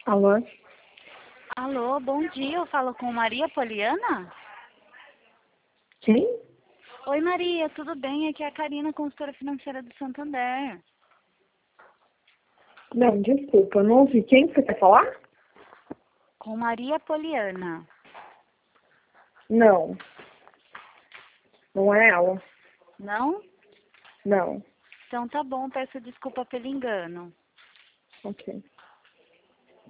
Alô? Alô, bom dia. Eu falo com Maria Poliana? Quem? Oi, Maria, tudo bem? Aqui é a Karina, consultora financeira do Santander. Não, desculpa, eu não ouvi. Quem que você quer falar? Com Maria Poliana. Não, não é ela. Não? Não. Então tá bom, peço desculpa pelo engano. Ok.